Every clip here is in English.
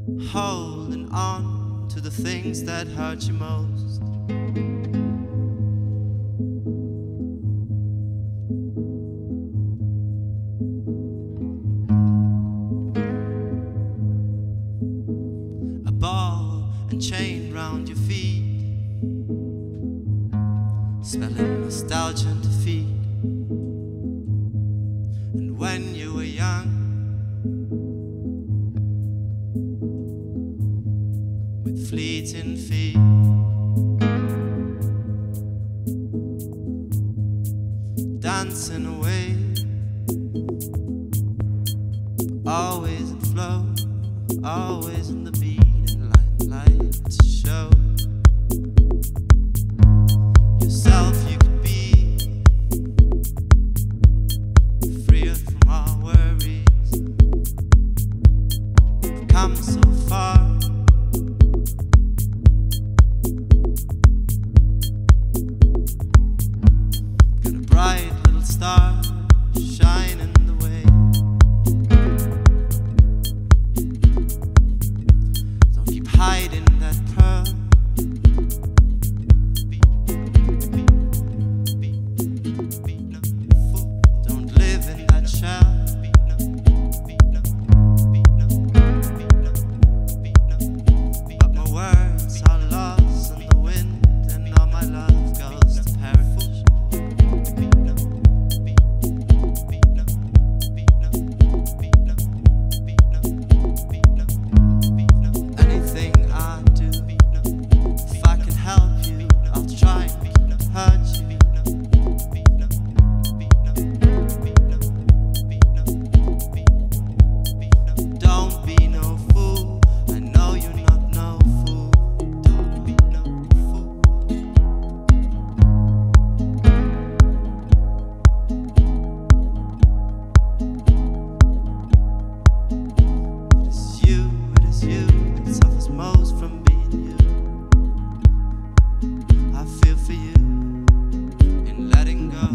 holding on to the things that hurt you most. A ball and chain round your feet, smelling nostalgia and defeat. And when you were young, with fleeting feet, dancing away, always in flow, always in the beat, and light to show yourself you could be, freer from all worries. Come so far, got a bright little star shining the way. Don't keep hiding that pearl. Don't live in that shell. But my words are lost in the wind, and all my love goes to perish. Anything I do, if I can help you, I'll try not to hurt you. Don't be no fool, I know you're not no fool. Don't be no fool. It is you that suffers most from being you. I feel for you in letting go.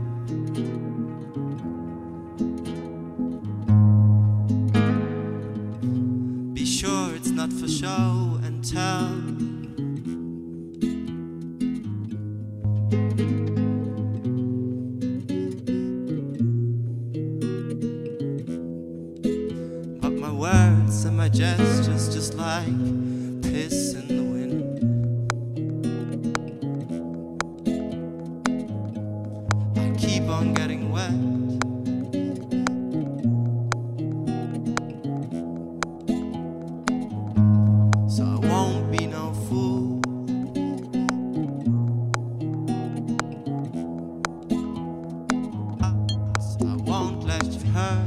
Be sure it's not for show and tell. But my words and my gestures just like piss in the wind. I keep on getting wet. So I won't be no fool. So I won't let you hurt.